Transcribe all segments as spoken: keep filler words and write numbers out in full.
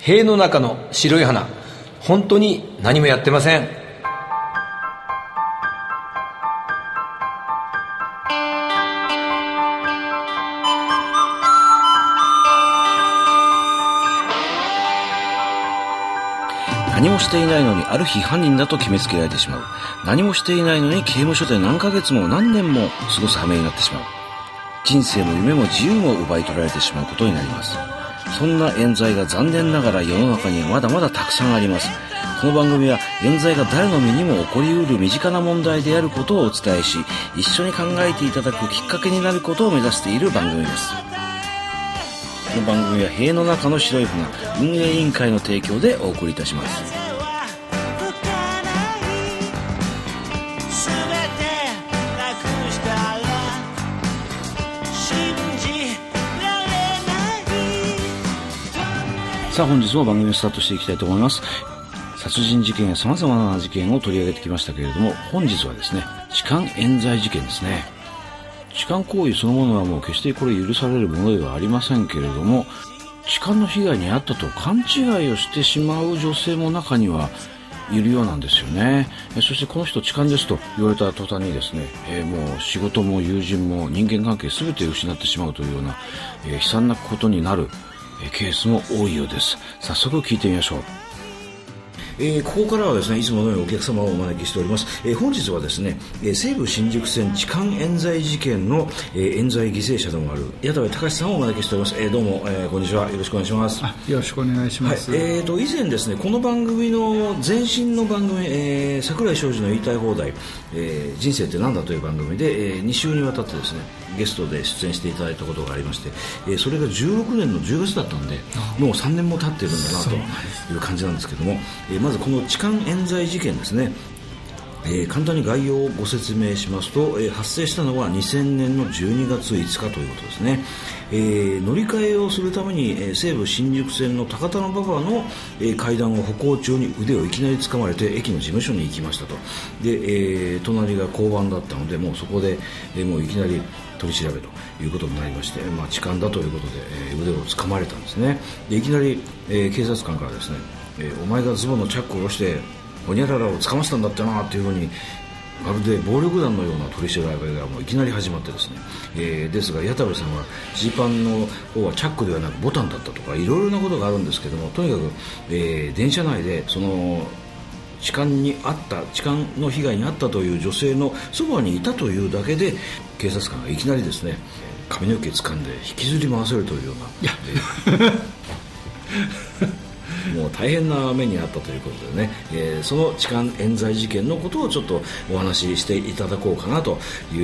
塀の中の白い花、本当に何もやってません。 何もしていないのにある日犯人だと決めつけられてしまう。何もしていないのに刑務所で何ヶ月も何年も過ごす羽目になってしまう。人生も夢も自由も奪い取られてしまうことになります。そんな冤罪が残念ながら世の中にはまだまだたくさんあります。この番組は冤罪が誰の身にも起こりうる身近な問題であることをお伝えし、一緒に考えていただくきっかけになることを目指している番組です。この番組は塀の中の白い船運営委員会の提供でお送りいたします。さあ本日も番組をスタートしていきたいと思います。殺人事件や様々な事件を取り上げてきましたけれども、本日はですね、痴漢冤罪事件ですね。痴漢行為そのものはもう決してこれ許されるものではありませんけれども、痴漢の被害に遭ったと勘違いをしてしまう女性も中にはいるようなんですよね。えそしてこの人痴漢ですと言われた途端にですね、えー、もう仕事も友人も人間関係全て失ってしまうというような、えー、悲惨なことになる、えー、ケースも多いようです。早速聞いてみましょう。えー、ここからはですね、いつものようにお客様をお招きしております。えー、本日はですね、えー、西武新宿線痴漢冤罪事件の、えー、冤罪犠牲者でもある矢田部隆さんをお招きしております。えー、どうも、えー、こんにちは。よろしくお願いします。 あ、よろしくお願いします。 はい、えーと、以前ですね、この番組の前身の番組、えー、桜井昌司の言いたい放題、えー、人生ってなんだという番組で、えー、に週にわたってですね、ゲストで出演していただいたことがありまして、えー、それがじゅうろくねんのじゅうがつだったんで、もうさんねんも経っているんだなという感じなんですけども、えー、まずこの痴漢冤罪事件ですね、えー、簡単に概要をご説明しますと、えー、発生したのはにせんねんのじゅうにがついつかということですね。えー、乗り換えをするために、えー、西武新宿線の高田馬場の、えー、階段を歩行中に腕をいきなり掴まれて駅の事務所に行きましたと。で、えー、隣が交番だったので、もうそこで、えー、もういきなり取り調べということになりまして、まあ、痴漢だということで、えー、腕を掴まれたんですね。でいきなり、えー、警察官からですね、えー、お前がズボンのチャックを下ろしてホニャララを捕ませたんだってなっていうふうに、まるで暴力団のような取り調べがもういきなり始まってですね、えー、ですが矢田部さんはジーパンの方はチャックではなくボタンだったとかいろいろなことがあるんですけども、とにかく、えー、電車内でその痴漢にあった痴漢の被害に遭ったという女性のそばにいたというだけで警察官がいきなりですね、髪の毛掴んで引きずり回せるというような、えーもう大変な目にあったということでね、えー、その痴漢冤罪事件のことをちょっとお話ししていただこうかなという、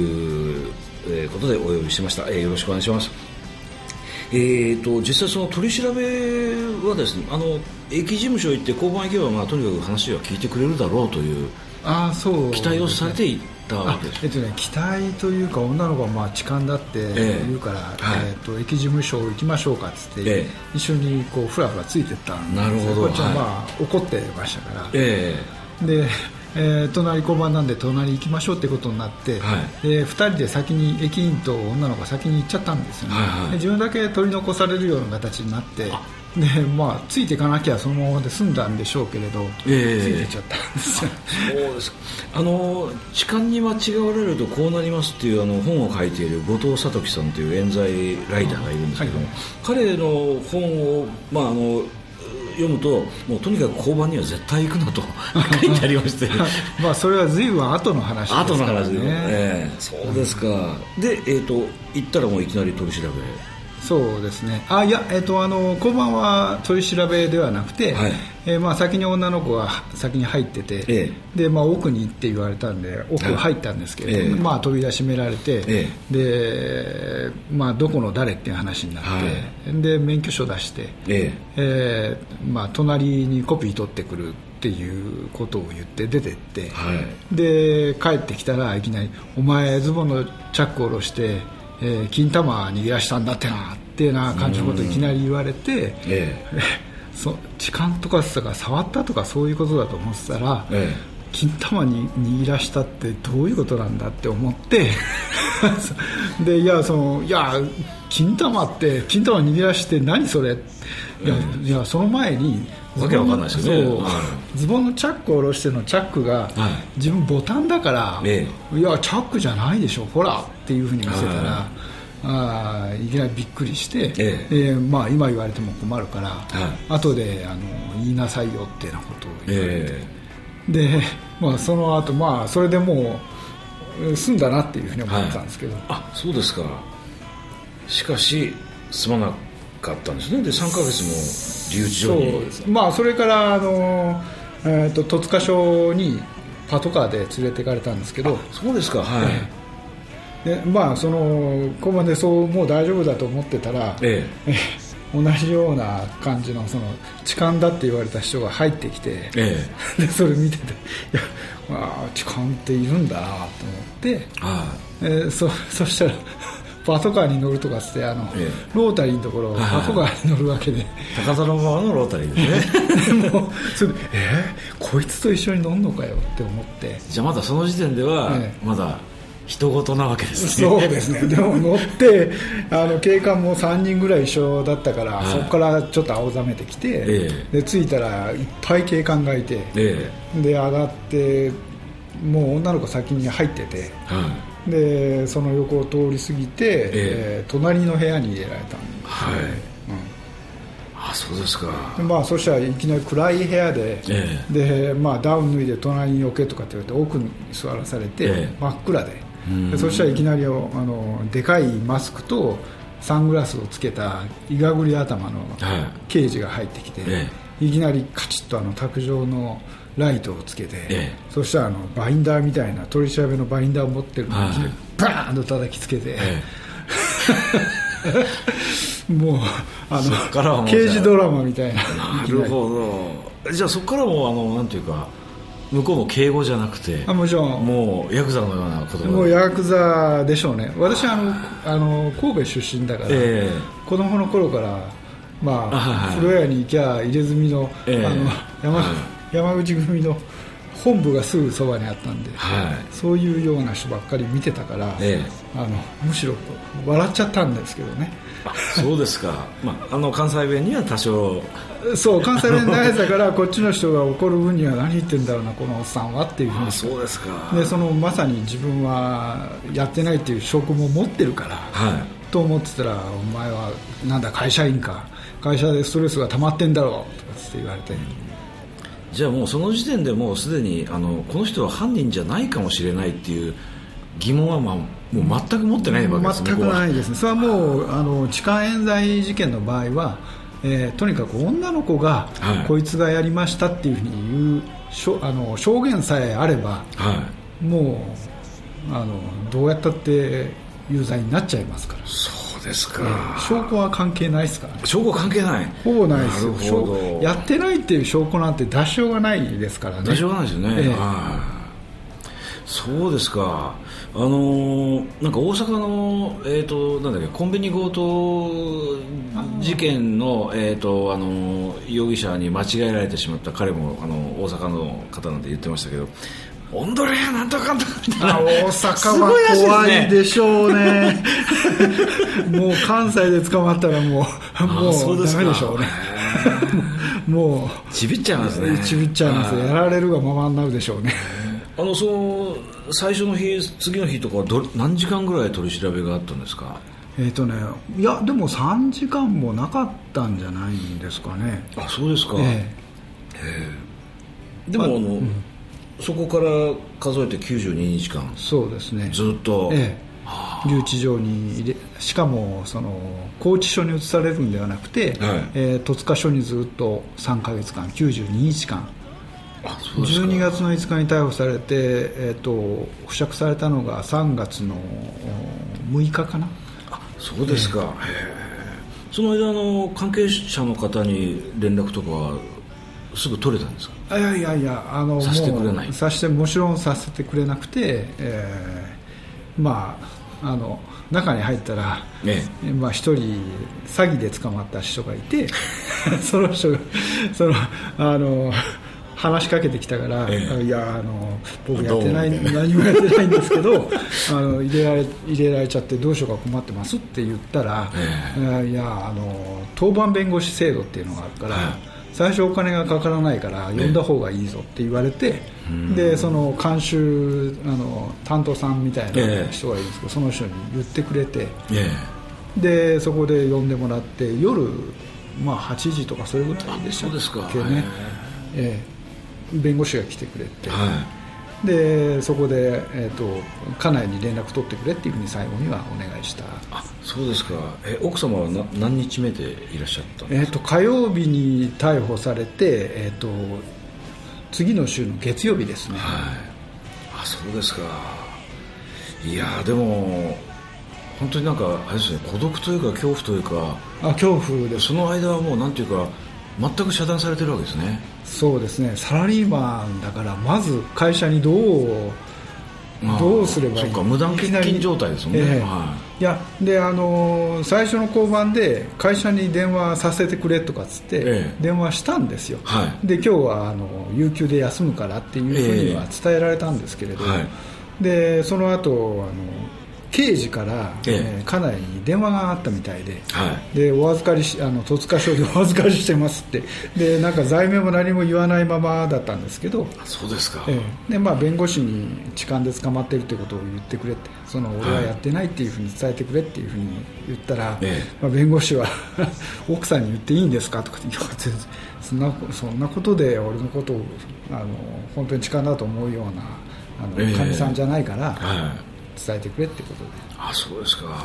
えー、ことでお呼びしました。えー、よろしくお願いします。えー、と実際その取り調べはですね、あの駅事務所行って交番行けば、まあ、とにかく話は聞いてくれるだろうというあそう、ね、 期待をされていたわけです。 えっとね、期待というか女の子はまあ痴漢だって言うから、えーはいえー、と駅事務所行きましょうかっつって、えー、一緒にこうフラフラついてったんです。 なるほど。 こっちはまあ、はい、怒ってましたから、 えー、でえー、隣交番なんで隣行きましょうってことになって、はい、でふたりで先に駅員と女の子が先に行っちゃったんですよね、はいはい、で自分だけ取り残されるような形になって、で、まあ、ついていかなきゃそのままで済んだんでしょうけれど、えー、ついていっちゃったんですよ。 そうですか。あの痴漢に間違われるとこうなりますっていうあの本を書いている後藤聡樹さんという冤罪ライターがいるんですけども、はいはい、彼の本を、まあ、あの読むともうとにかく交番には絶対行くなと書いてありましてまあそれは随分後の話ですからね。 後の話で、えー、そうですか、うん、で、えー、と行ったらもういきなり取り調べ。 そうですね。あいや、えー、とあの交番は取り調べではなくて、はい、えーまあ、先に女の子が先に入ってて、ええでまあ、奥に行って言われたんで奥入ったんですけれども、はい、まあ、扉閉められて、ええでまあ、どこの誰っていう話になって、はい、で免許証出して、えええーまあ、隣にコピー取ってくるっていうことを言って出てって、はい、で帰ってきたらいきなりお前ズボンのチャックを下ろしてえー、金玉逃げ出したんだってなっていうな感じのことをいきなり言われて、ええ、そ痴漢とかさ触ったとかそういうことだと思ってたら、ええ、 金玉に握らしたってどういうことなんだって思ってでいやそのいや金玉って金玉握らして何それ、いや、うん、いやその前にわけわかんないですよね、 そう、うん、ズボンのチャックを下ろしてのチャックが、はい、自分ボタンだから、ええ、いやチャックじゃないでしょほらっていうふうに見せたら、はいあいきなりびっくりして、えええーまあ、今言われても困るから、はい、後であの言いなさいよってなことを言われて、ええ、で、まあ、その後、まあそれでもう済んだなっていうふうに思ったんですけど、はい、 あそうですか。しかし済まなかったんですね。でさんかげつも留置所に。 そうです、まあ、それからあの、えー、と戸塚署にパトカーで連れて行かれたんですけど。 そうですか、はい、 でまあそのここまでそうもう大丈夫だと思ってたら、ええ、同じような感じのその痴漢だって言われた人が入ってきて、ええ、でそれ見てていや、まあ、痴漢っているんだなと思って、はい、えー、そ, そしたらパトカーに乗るとかつってあの、ええ、ロータリーのところパトカーに乗るわけで、 高田馬場のロータリーですねでもそれでえー、こいつと一緒に乗るのかよって思って、 じゃあまだその時点では、ええ、まだ人事なわけですね。そうですね。でも乗ってあの警官もさんにんぐらい一緒だったから、はい、そこからちょっと青ざめてきて、ええ、で着いたらいっぱい警官がいて、ええ、で上がってもう女の子先に入ってて、はい、でその横を通り過ぎて、ええ、隣の部屋に入れられたんです、ね、はい、うん、 あそうですか。 で、まあ、そしたらいきなり暗い部屋で、ええ、でまあ、ダウン脱いで隣に置けとかって言われて奥に座らされて、ええ、真っ暗で、でそしたらいきなりあのでかいマスクとサングラスをつけたいがぐり頭の刑事が入ってきて、はい、いきなりカチッとあの卓上のライトをつけて、ええ、そしたらあのバインダーみたいな取り調べのバインダーを持ってるのに、はい、バーンと叩きつけて、ええ、もうあの刑事ドラマみたいな。 なるほど。じゃあそこからもあのなんていうか向こうも敬語じゃなくて、 あもちろんもうヤクザのような言葉、 もうヤクザでしょうね。私はあのあの神戸出身だから、えー、子供の頃から、まあ、はい、風呂屋に行きゃ入れ墨の、えー、あの 山,、はい、山口組の本部がすぐそばにあったんで、はい、そういうような人ばっかり見てたから、えー、あのむしろ笑っちゃったんですけどね。 あそうですか、まあ、あの関西弁には多少そう関西弁大事だからこっちの人が怒る分には何言ってんだろうなこのおっさんはっていうふうに。 あそうですか。 でそのまさに自分はやってないっていう証拠も持ってるから、はい、と思ってたらお前はなんだ会社員か会社でストレスが溜まってんだろうとかって言われて、 じゃあもうその時点でもうすでにあのこの人は犯人じゃないかもしれないっていう疑問は、まあ、もう全く持ってないわけですね。 全くないですね。それはもうあの痴漢冤罪事件の場合は、えー、とにかく女の子が、はい、こいつがやりましたっていうふうに言うしょあの証言さえあれば、はい、もうあのどうやったって有罪になっちゃいますから。 そうですか、 えー、証拠は関係ないですからね。 証拠関係ないほぼないですよ。やってないっていう証拠なんて出しようがないですからね。 出しようがないですよね、えーはい、そうですか。あのー、なんか大阪の、えーと、なんだっけコンビニ強盗事件の、えーとあのー、容疑者に間違えられてしまった彼もあの大阪の方なんて言ってましたけど、オンドレやなんとかんとかみたいな。 大阪は怖いでしょうねもう関西で捕まったらもうもうダメでしょうねもうちびっちゃいますね。 ちびっちゃいます。やられるがままになるでしょうね。 あのその最初の日次の日とかはど何時間ぐらい取り調べがあったんですか。 えーとね、いやでもさんじかんもなかったんじゃないんですかね。 あそうですか、えー、でもあの、うん、そこから数えてきゅうじゅうににちかんそうですねずっと、えー、留置場に入れ、しかもその拘置所に移されるんではなくて、はい、えー、戸塚署にずっとさんかげつかんきゅうじゅうににちかん。あそうですか。じゅうにがつのいつかに逮捕されて、えー、と保釈されたのがさんがつのむいかかな。 あそうですか、えー、その間の関係者の方に連絡とかはすぐ取れたんですか。 いやいやいやあのさせてくれない。 させてもちろんさせてくれなくて、えー、まああの中に入ったら、ねまあ、一人詐欺で捕まった人がいてその人がそのあの話しかけてきたから、 ええ、 いやあの僕やってない何もやってないんですけどあの入れられ入れられちゃってどうしようか困ってますって言ったら、ええ、いやあの当番弁護士制度っていうのがあるから、はい、最初お金がかからないから呼んだ方がいいぞって言われて、え、でその監修あの担当さんみたいな人がいるんですけど、その人に言ってくれて、でそこで呼んでもらって夜まあ、はちじとかそれぐらいでしたっけね。そうですか、えー、弁護士が来てくれて、はい、でそこで、えー、と家内に連絡取ってくれっていうふうに最後にはお願いした。 あ、そうですか。え奥様はな何日目でいらっしゃったんですか。 えー、と火曜日に逮捕されて、えー、と次の週の月曜日ですね。 はい、あ、そうですか。いやでも本当になんかあれですね、孤独というか恐怖というか、 あ、恐怖でその間はもうなんていうか全く遮断されてるわけですね。 そうですね。サラリーマンだからまず会社にどうどうすればいい。 そうか、無断欠勤状態ですもんね。えーはい、いやであの最初の交番で会社に電話させてくれとかっつって、えー、電話したんですよ。はい、で今日はあの有給で休むからっていうふうには伝えられたんですけれど、えーはい、でその後あの刑事から、ええ、家内に電話があったみたいで、はい、でお預かりしあの戸塚署でお預かりしてますってでなんか罪名も何も言わないままだったんですけど。 あ、そうですか。 ええ、でまあ、弁護士に痴漢で捕まっているということを言ってくれって、その俺はやってないっていうふうに伝えてくれっていうふうに言ったら、ええ、まあ、弁護士は奥さんに言っていいんですかとかって、いや全然そんな、そんなことで俺のことをあの本当に痴漢だと思うようなあのかみさんじゃないから、ええ、はい、伝えてくれってことで。 あ、そうですか。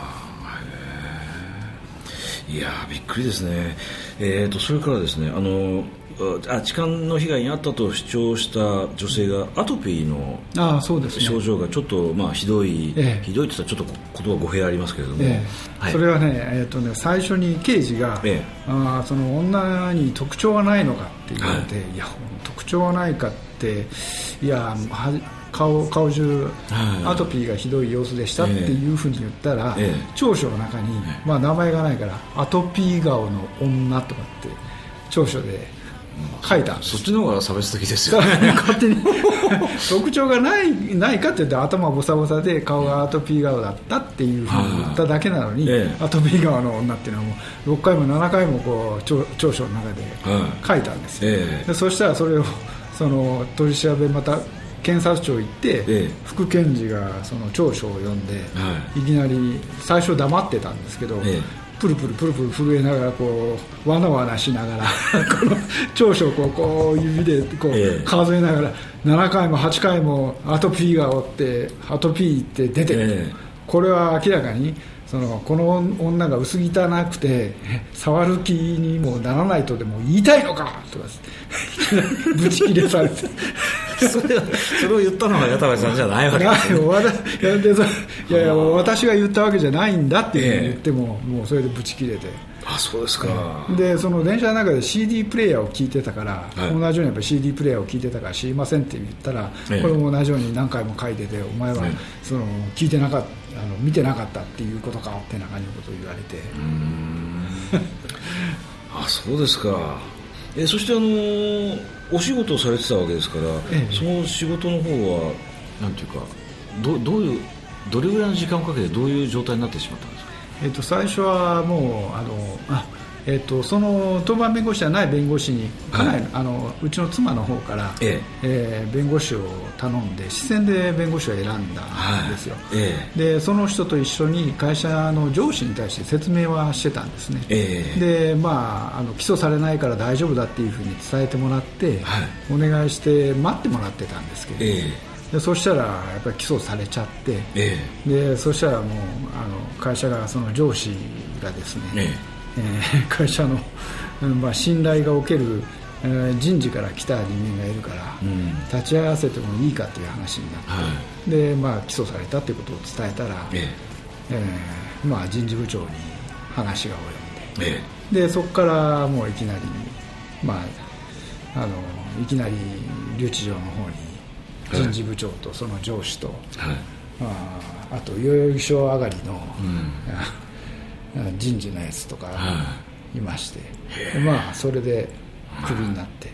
いやびっくりですね。えーとそれからですね、あのあ痴漢の被害に遭ったと主張した女性がアトピーの症状がちょっと、まあ、ひどい、ええ、ひどいと言ったらちょっと言葉語弊ありますけれども、ええ、はい、それはね、えーとね、最初に刑事が、ええ、あその女に特徴はないのかって言われて、はい、いや特徴はないかっていやは顔, 顔中アトピーがひどい様子でしたっていうふうに言ったら、ええ、調書の中に、まあ、名前がないからアトピー顔の女とかって調書で書いたんです。 そっちの方が差別的ですよね。 勝手に特徴がない、ないかって言って頭ボサボサで顔がアトピー顔だったっていうふうに言っただけなのに、ええ、アトピー顔の女っていうのはもうろっかいもななかいもこう調書の中で書いたんですよ。ええ、でそしたらそれをその取り調べまた検察庁行って、ええ、副検事がその調書を読んで、はい、いきなり最初黙ってたんですけど、ええ、プルプルプルプル震えながらこうわなわなしながらこの調書をこう、こう指でこう、ええ、数えながらななかいもはちかいもアトピー顔ってアトピーって出てる、ええ、これは明らかにそのこの女が薄汚くて触る気にもならないとでも言いたいのかとかぶち切れされてそれそれを言ったのは矢田部さんじゃないわけですよ、ね、 いやいや私が言ったわけじゃないんだって言っても、えー、もうそれでブチ切れて。 あ、そうですか。 でその電車の中で シーディー プレイヤーを聞いてたから、はい、同じようにやっぱ シーディー プレイヤーを聞いてたから知りませんって言ったら、えー、これも同じように何回も書いててお前はその聞いてなかったあの見てなかったっていうことかってな感じのことを言われて。 うーんあ、そうですか。えそしてあのお仕事をされてたわけですから、ええ、その仕事の方はなんていうか ど, どういうどれぐらいの時間をかけてどういう状態になってしまったんですか。 えー、と最初はもうあのあ、えー、とその当番弁護士じゃない弁護士にかなり、はい、あのうちの妻の方から、えええー、弁護士を頼んで視線で弁護士を選んだんですよ。はい、ええ、でその人と一緒に会社の上司に対して説明はしてたんですね。ええ、で、まあ、あの起訴されないから大丈夫だっていうふうに伝えてもらって、はい、お願いして待ってもらってたんですけど、ええ、でそしたらやっぱり起訴されちゃって、ええ、でそしたらもうあの会社がその上司がですね、えええー、会社の、まあ、信頼がおける、えー、人事から来た人間がいるから、うん、立ち会わせてもいいかという話になって、はい、でまあ、起訴されたということを伝えたら、えええーまあ、人事部長に話が及んで、ええ、でそこからもういきなり、まあ、あのいきなり留置場の方に人事部長とその上司と、はい、まあ、あと代々木署上がりの、うん、人事のやつとかいまして、はい、まあそれでクビになって、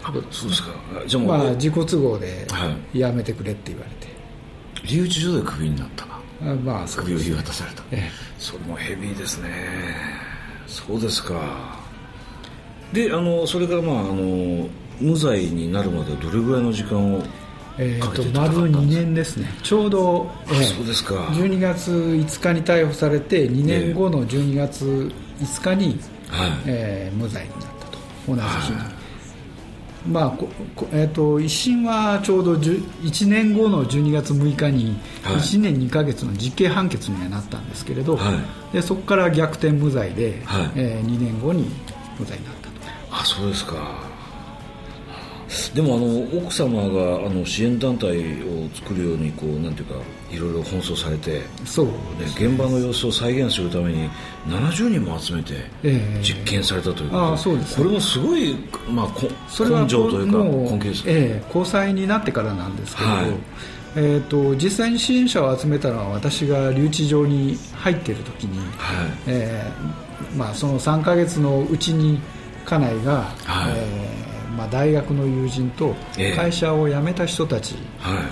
そうですか。じゃあもう、 まあ、自己都合でやめてくれって言われて、 はい、留置所でクビになったな。 あ、まあ、そうです。 首を言い渡された、 ええ、 それもヘビーですね。そうですか。で、あのそれから、まあ、あの無罪になるまでどれぐらいの時間をえー、と丸にねんですね。ちょうど、 えー、そうですか。 じゅうにがついつかに逮捕されてにねんごのじゅうにがついつかに、はい、えー、無罪になったと、同じ日に、はい、まあここえー、と一審はちょうどいちねんごのじゅうにがつむいかにいちねんにかげつの実刑判決にはなったんですけれど、はい、でそこから逆転無罪で、はい、えー、にねんごに無罪になったと。 あ、そうですか。でもあの奥様があの支援団体を作るようにこうなんていうかいろいろ奔走されて、 そうですね、現場の様子を再現するためにななじゅうにんも集めて実験されたということで、えー、あ、そうです、ね、これもすごい、まあ、それは根性というか根気ですね、 えー、交際になってからなんですけど、はい、えー、と実際に支援者を集めたのは私が留置場に入っている時に、はい、えーまあ、そのさんかげつのうちに家内が、はい、えーまあ、大学の友人と会社を辞めた人たち、えーはい、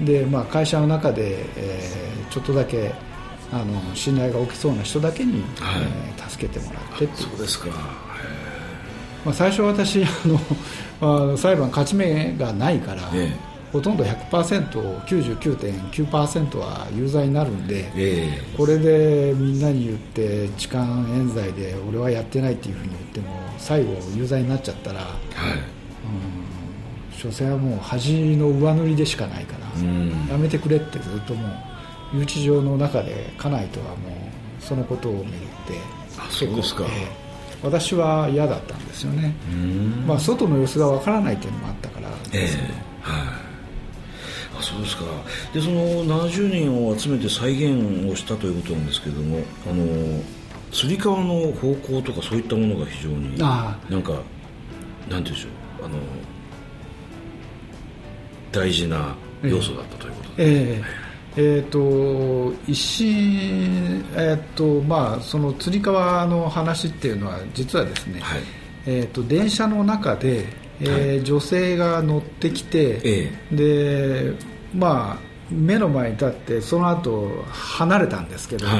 で、まあ、会社の中で、えー、ちょっとだけあの信頼が起きそうな人だけに、はい、えー、助けてもらってっていう。 そうですか。 まあ、最初私あの、まあ、裁判勝ち目がないから、えー、ほとんど ひゃくパーセント、きゅうじゅうきゅうてんきゅうパーセント は有罪になるんで、えー、これでみんなに言って痴漢冤罪で俺はやってないっていうふうに言っても最後有罪になっちゃったら、はい、うん、所詮はもう恥の上塗りでしかないから、うん、やめてくれってずっともう留置場の中で家内とはもうそのことをめぐって、 あ、そうですか、えー、 私は嫌だったんですよね。うん、まあ、外の様子がわからないっていうのもあったからですけど、 えー、はい、あ、そうですか。でそのななじゅうにんを集めて再現をしたということなんですけれども、あのつり革の方向とかそういったものが非常になんかなんて言うんでしょう、あの大事な要素だったということで、えーえーえー、と一審、えーとまあ、そのつり革の話っていうのは実はですね、はい、えー、と電車の中で、えーはい、女性が乗ってきて、えー、でまあ、目の前に立ってその後離れたんですけど、はい、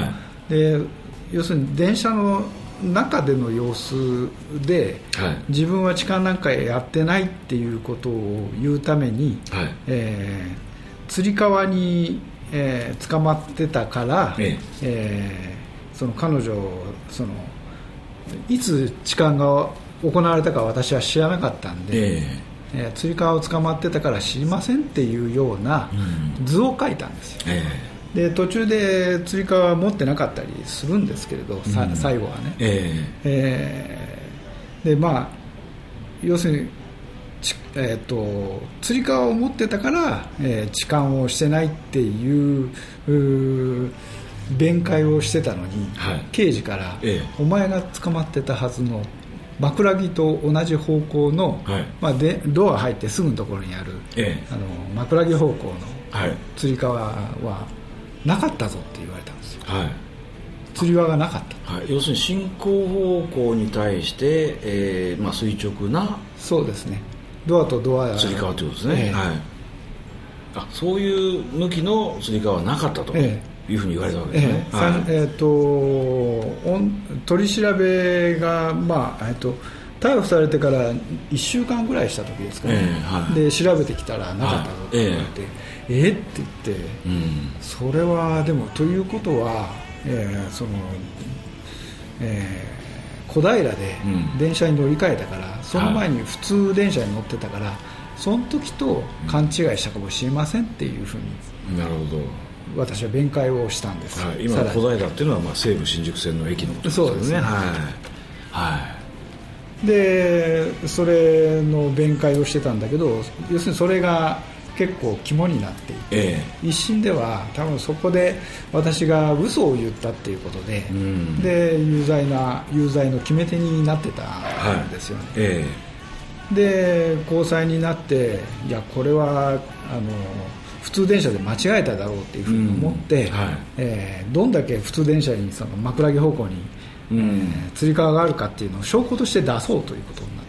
で要するに電車の中での様子で、はい、自分は痴漢なんかやってないっていうことを言うために、はい、えー、つり革に、えー、捕まってたから、えええー、その彼女そのいつ痴漢が行われたか私は知らなかったんで、えええー、つり革を捕まってたから知りませんっていうような図を書いたんですよ、ええ、で途中でつり革は持ってなかったりするんですけれど、うん、最後はね、えええー、でまあ要するにえー、とつり革を持ってたから、えー、痴漢をしてないっていう弁解をしてたのに、はい、刑事から、ええ、お前が捕まってたはずの枕木と同じ方向の、はい、まあ、でドア入ってすぐのところにある、ええ、あの枕木方向のつり革はなかったぞって言われたんですよ、はい、つり革がなかった、 はい、要するに進行方向に対して、えーまあ、垂直な、 そうですね、ドアとドアつり革ということですね、えーはい、あ、そういう向きのつり革はなかったというふうに言われたわけですね、えーはい、 えー、と取り調べが、まあえー、と逮捕されてからいっしゅうかんぐらいした時ですかね、えーはい、で調べてきたらなかったぞって言われて、はい、えー、えー、って言って、うん、それはでもということは、えーそのえー小平で電車に乗り換えたから、うん、その前に普通電車に乗ってたから、はい、その時と勘違いしたかもしれませんっていうふうに、 なるほど、 私は弁解をしたんです、 はい、今の小平っていうのはまあ西武新宿線の駅のことですよね。そうですね、はいはい、でそれの弁解をしてたんだけど、要するにそれが結構肝になっていて、ええ、一審では多分そこで私が嘘を言ったっていうことで、うん、で有罪な有罪の決め手になってたんですよね、はい、ええ、で高裁になって、いやこれはあの普通電車で間違えただろうっていうふうに思って、うん、はい、えー、どんだけ普通電車にその枕木方向に、うん、えー、つり革があるかっていうのを証拠として出そうということになって、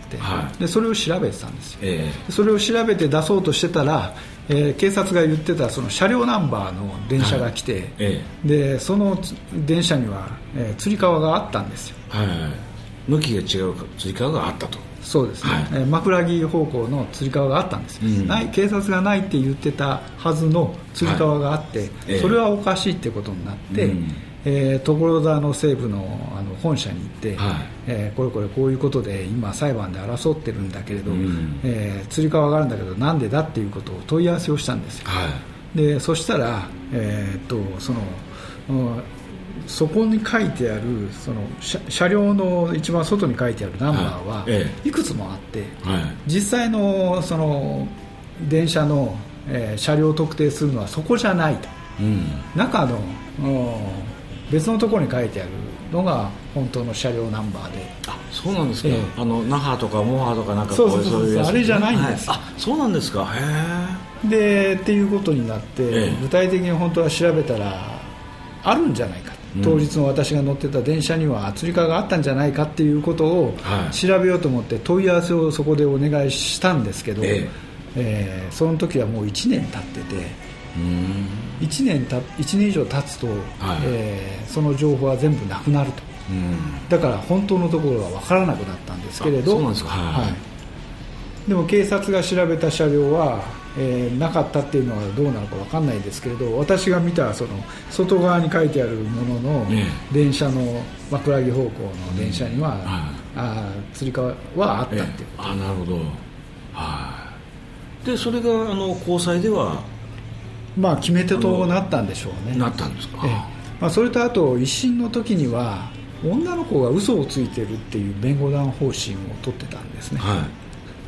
て、 はい、 でそれを調べてたんですよ、 えー、 それを調べて出そうとしてたら、えー、警察が言ってたその車両ナンバーの電車が来て、はいえー、でその電車には、えー、つり革があったんですよ、 はいはい、向きが違うつり革があったと。 そうですね、はい、えー、枕木方向のつり革があったんですよ、うん、ない警察がないって言ってたはずのつり革があって、はいえー、それはおかしいってことになって、うんえー、所沢の西部 の, あの本社に行って、はいえー、これこれこういうことで今裁判で争ってるんだけれど、うんえー、つり革があるんだけどなんでだっていうことを問い合わせをしたんですよ、はい、でそしたら、えー、っとその、うん、そこに書いてあるその 車, 車両の一番外に書いてあるナンバーはいくつもあって、はい、実際 の, その電車の、えー、車両を特定するのはそこじゃないと、うん、中の、うん別のところに書いてあるのが本当の車両ナンバーで。 あ、そうなんですか、えー、あの那覇とかモハとかなんかそうそうそうそう、あれじゃないんです、 はい、あ、そうなんですか。へでっていうことになって、えー、具体的に本当は調べたらあるんじゃないか、うん、当日の私が乗ってた電車にはつり革があったんじゃないかっていうことを調べようと思って問い合わせをそこでお願いしたんですけど、えーえー、その時はもういちねん経っててうんいちねんたいちねん以上経つと、はいえー、その情報は全部なくなるとうんだから本当のところが分からなくなったんですけれどそうなんですか、はいはい、 でも警察が調べた車両は、えー、なかったっていうのはどうなのか分かんないんですけれど私が見たその外側に書いてあるものの電車の枕木方向の電車には、うんはい、あつり革はあったっていうこと、えー、 あなるほど、はい、でそれがあの高裁ではまあ決め手となったんでしょうね。 なったんですか。 ええまあ、それとあと一審の時には女の子が嘘をついてるっていう弁護団方針を取ってたんですね、はい、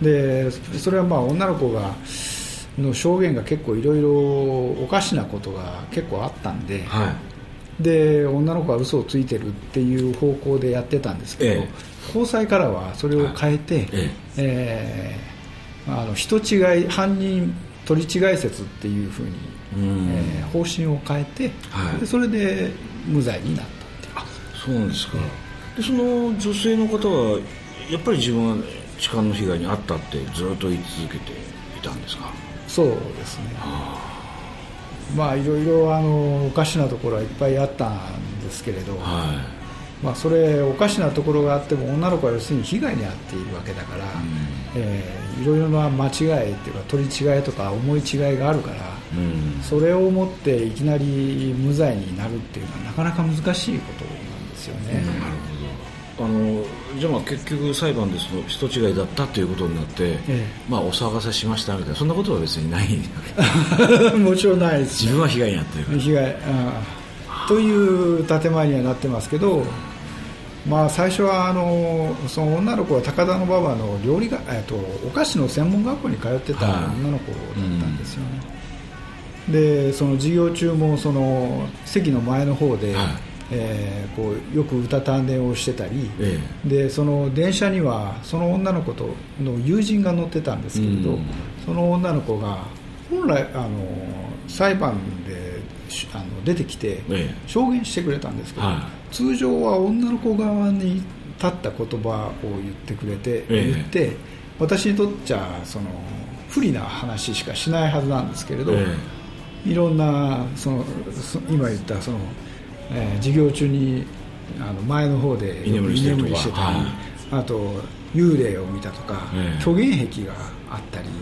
でそれはまあ女の子がの証言が結構いろいろおかしなことが結構あったんで、はい、で女の子が嘘をついてるっていう方向でやってたんですけど、ええ、高裁からはそれを変えて、はいえええー、あの人違い犯人取り違い説っていうふうに、うんえー、方針を変えて、はい、でそれで無罪になったっていう。 あ、そうなんですか。でその女性の方はやっぱり自分は痴漢の被害に遭ったってずっと言い続けていたんですか。 そうですね。まあいろいろあのおかしなところはいっぱいあったんですけれど、はいまあ、それおかしなところがあっても女の子は要するに被害に遭っているわけだから、うんえー、いろいろな間違いっていうか取り違いとか思い違いがあるから、うん、それをもっていきなり無罪になるっていうのはなかなか難しいことなんですよね、うん、なるほど。あのじゃあまあ結局裁判でその人違いだったということになって、ええまあ、お騒がせしましたみたいなそんなことは別にないもちろんないです、 ね、自分は被害に遭ってるから被害あという建前にはなってますけど、まあ、最初はあのその女の子は高田馬場の料理が、えっと、お菓子の専門学校に通ってた女の子だったんですよね、はいうん、でその授業中もその席の前の方で、はいえー、こうよく歌た寝をしてたり、ええ、でその電車にはその女の子との友人が乗ってたんですけれど、うん、その女の子が本来あの裁判であの出てきて証言してくれたんですけど、ええはい、通常は女の子側に立った言葉を言ってくれて、ええ、言って私にとっちゃその不利な話しかしないはずなんですけれど、ええ、いろんなその今言ったそのえー、授業中にあの前の方で居眠りしてたり、はい、あと幽霊を見たとか、えー、虚言癖があったり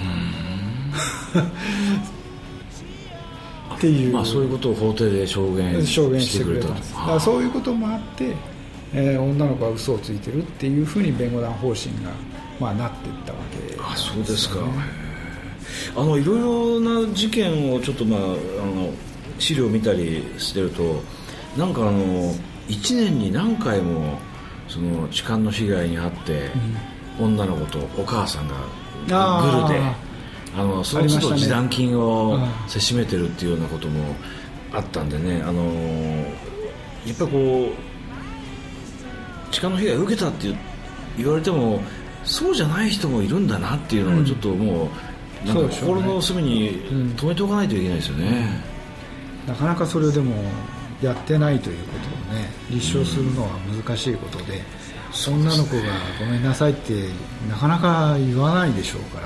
っていう、 まあ、そういうことを法廷で証言してくれたんです。 だからそういうこともあって、えー、女の子は嘘をついてるっていうふうに弁護団方針が、まあ、なっていったわけです、ね、 あそうですか。あのいろいろな事件をちょっと、まあ、あの資料を見たりしてるとなんかあのいちねんに何回もその痴漢の被害に遭って、うん、女の子とお母さんがグルであのその都度示談金をせしめてるっていうようなこともあったんでね、あのやっぱりこう痴漢の被害を受けたって言われてもそうじゃない人もいるんだなっていうのをちょっともう、うん、なんか心の隅に留めておかないといけないですよね、 うん、なかなかそれをでもやってないということをね立証するのは難しいことで、 女の子がごめんなさいってなかなか言わないでしょうから。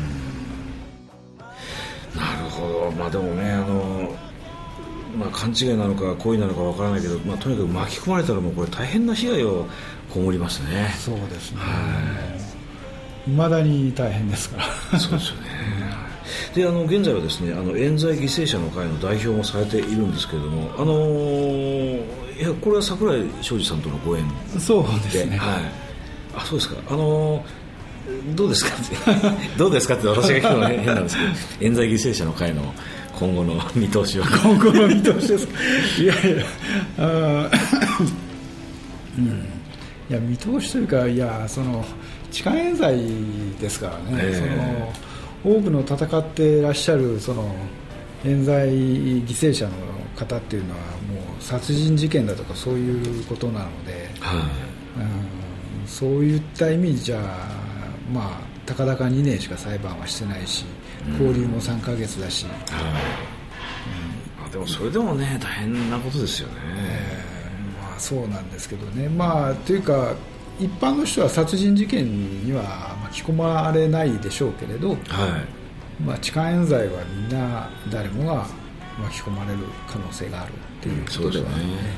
うん、なるほど。まあでもね、あの、まあ、勘違いなのか恋なのかわからないけど、まあ、とにかく巻き込まれたらもうこれ大変な被害を被りますね。 そうですね。いまだに大変ですから。 そうですよね。で、あの現在はですね、あの冤罪犠牲者の会の代表もされているんですけれども、あのー、いやこれは櫻井昌司さんとのご縁で。 そうですね。 はい。あ、そうですか。あのー、どうですかってどうですかって私が聞くのは変なんですけど、冤罪犠牲者の会の今後の見通しは。 今後の見通しですか。いやいや、あうん、いや見通しというか、いやその痴漢冤罪ですからね。えー、その多くの戦っていらっしゃるその冤罪犠牲者の方っていうのはもう殺人事件だとかそういうことなので、はい、うん、そういった意味じゃまあたかだかにねんしか裁判はしてないし、勾留もさんかげつだし、うん、はい、 うん、でもそれでもね大変なことですよね。 えー、まあそうなんですけどね。まあというか一般の人は殺人事件には巻き込まれないでしょうけれど、はい、まあ、痴漢冤罪はみんな誰もが巻き込まれる可能性があるっていうことではね。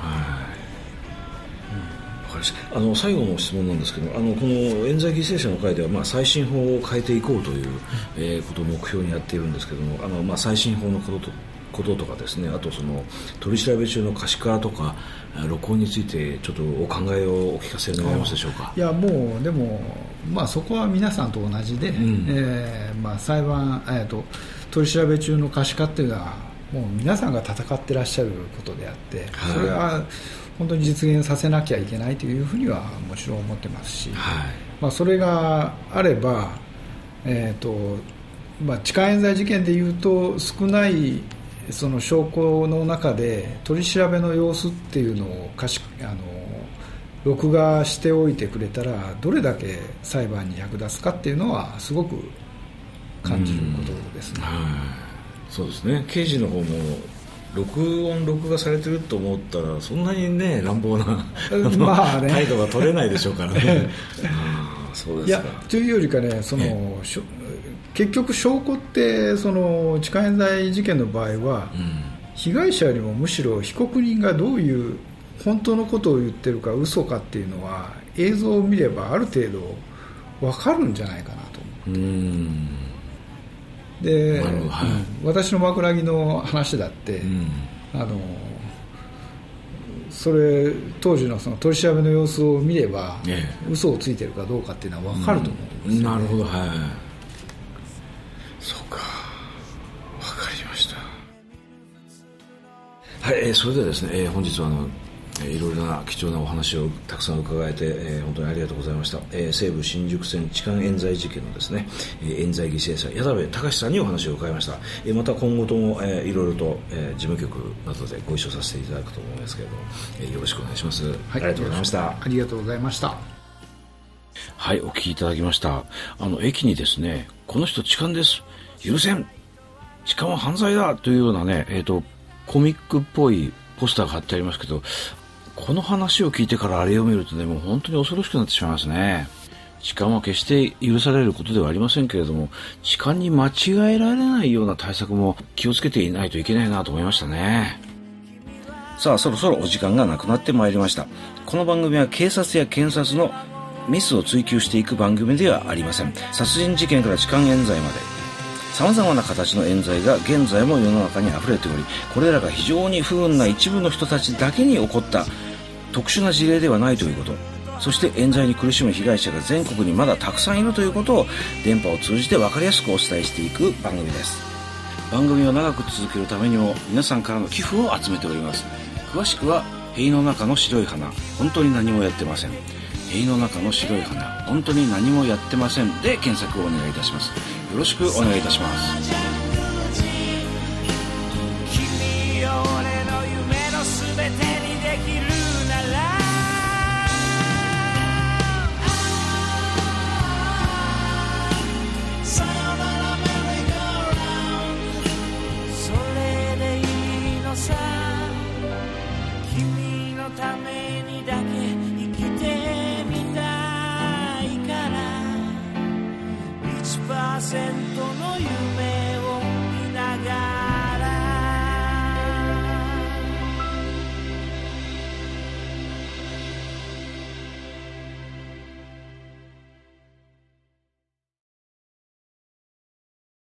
あの最後の質問なんですけど、あのこの冤罪犠牲者の会では、まあ、再審法を変えていこうという、えー、ことを目標にやっているんですけども、あの、まあ、再審法のこととこととかですね、あとその取り調べ中の可視化とか録音についてちょっとお考えをお聞かせ願えますでしょうか。 いやもうでも、まあ、そこは皆さんと同じで、うん、えーまあ、裁判、えー、と取り調べ中の可視化っていうのはもう皆さんが戦ってらっしゃることであって、はい、それは本当に実現させなきゃいけないというふうにはもちろん思ってますし、はい、まあ、それがあれば、えーとまあ、痴漢冤罪事件でいうと少ないその証拠の中で取り調べの様子っていうのを可視あの録画しておいてくれたらどれだけ裁判に役立つかっていうのはすごく感じることですね。うん、はい、 そうですね。刑事の方も録音録画されてると思ったらそんなにね乱暴なまあ、ね、態度が取れないでしょうからね。 あ、そうですか。いやというよりかね、その結局証拠ってその痴漢冤罪事件の場合は、うん、被害者よりもむしろ被告人がどういう本当のことを言ってるか嘘かっていうのは映像を見ればある程度分かるんじゃないかなと思って。うん、で、はい、うん、私の枕木の話だって、うん、あのそれ当時 の, その取り調べの様子を見れば、ええ、嘘をついてるかどうかっていうのは分かると思うんですよね。うん、なるほど、はい、 そうか、分かりました。はい、えー、それではですね、えー、本日はあのいろいろな貴重なお話をたくさん伺えて、えー、本当にありがとうございました。えー、西武新宿線痴漢冤罪事件のですね、えー、冤罪犠牲者矢田部隆さんにお話を伺いました。えー、また今後とも、えー、いろいろと、えー、事務局などでご一緒させていただくと思いますけれども、えー、よろしくお願いします。はい、ありがとうございました。 ありがとうございました。 はい、お聞きいただきました。あの駅にですね、この人痴漢です許せん、痴漢は犯罪だというようなね、えーとコミックっぽいポスターが貼ってありますけど、この話を聞いてからあれを見るとね、もう本当に恐ろしくなってしまいますね。痴漢は決して許されることではありませんけれども、痴漢に間違えられないような対策も気をつけていないといけないなと思いましたね。さあ、そろそろお時間がなくなってまいりました。この番組は警察や検察のミスを追求していく番組ではありません。殺人事件から痴漢冤罪まで様々な形の冤罪が現在も世の中に溢れており、これらが非常に不運な一部の人たちだけに起こった特殊な事例ではないということ、そして冤罪に苦しむ被害者が全国にまだたくさんいるということを電波を通じて分かりやすくお伝えしていく番組です。番組を長く続けるためにも皆さんからの寄付を集めております。詳しくは塀の中の白い花、本当に何もやってません、塀の中の白い花、本当に何もやってませんで検索をお願いいたします。よろしくお願いいたします。君よ、俺の夢のすべてにできるなら、さよならメリーゴーラウンド、それでいいのさ、君のためにだけ生きてみいちパーセント の夢を見ながら